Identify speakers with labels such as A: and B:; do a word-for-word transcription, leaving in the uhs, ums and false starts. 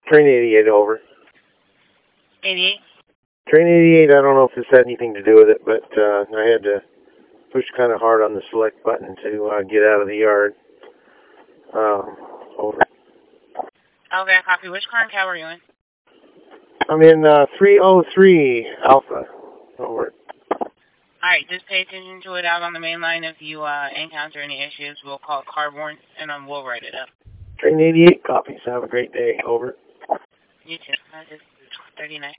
A: Train eighty-eight, over.
B: eighty-eight?
A: Train eighty-eight, I don't know if this had anything to do with it, but uh, I had to push kind of hard on the select button to uh, get out of the yard. Um, over.
B: Okay, copy. Which car and cab are you in?
A: I'm in uh, three oh three Alpha. Over.
B: Alright, just pay attention to it out on the main line. If you uh, encounter any issues, we'll call Carborn, and um, we'll write it up.
A: Train eighty-eight, copies. Have a great day. Over.
B: You too. That is thirty-nine.